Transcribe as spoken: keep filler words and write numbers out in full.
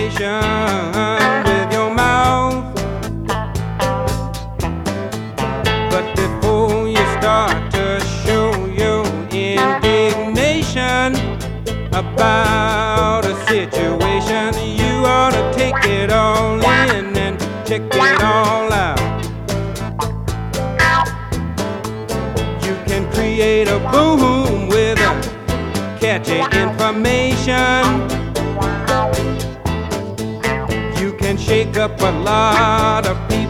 information with your mouth. But before you start to show your indignation about a situation, you ought to take it all in and check it all out. You can create a boom with a catchy information. You can shake up a lot of people